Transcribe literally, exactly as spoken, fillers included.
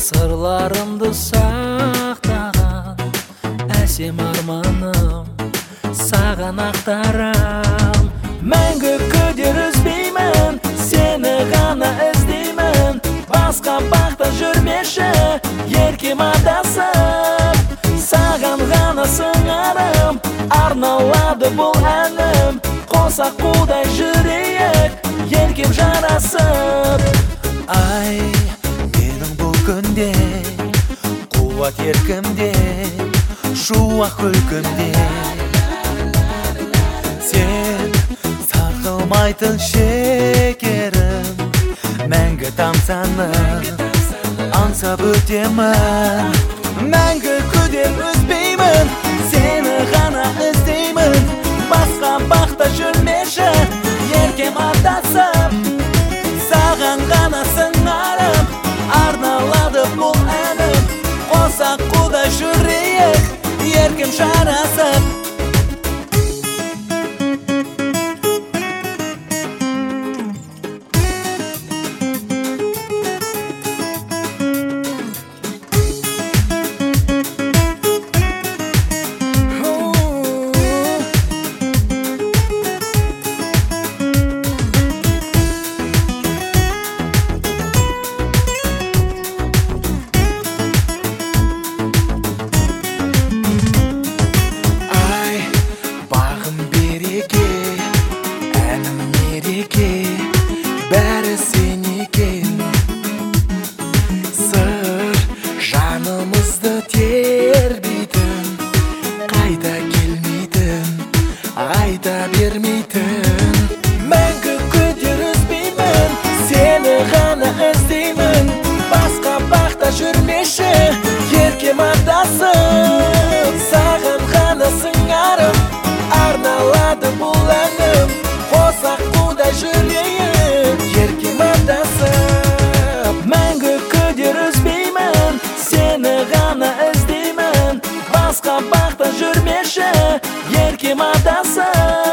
Sırlarımdı saqtаған әсем арманым саған ақтарам. Мәңгі күдер үзбеймін, сені ғана іздеймін. Басқа бақта жүрмеші, еркем адасып. Саған ғана сыңарым, арналады бұл әнім. Қоса қудай жүрейік, еркем жарасып. Ай, менің бұл күнде қуат еркімде, шуақ күлкімде. Сен сарқылмайтын шекерім, мәңгі тамсанып аңсап өтемін. Мәңгі күдер үзбеймін, сені ғана іздеймін. Басқа бақта жүрмеші, еркем адасып. Саған ғана сыңарым, арналады бұл әнім. Қоса қудай жүрейік, еркем жарасып. Бәрі сен екен, сыр жанымызды тербейтін, қайта келмейтін, айта бермейтін. Мәңгі күдер үзбеймін, сені ғана іздеймін. Басқа бақта жүрмеші, еркем адасып. Саған ғана сыңарым, арналады бұл әнім. Қоса қудай жүрейік, еркем адасып. Мәңгі күдер үзбеймін, сені ғана іздеймін. Басқа бақта жүрмеші, еркем адасып.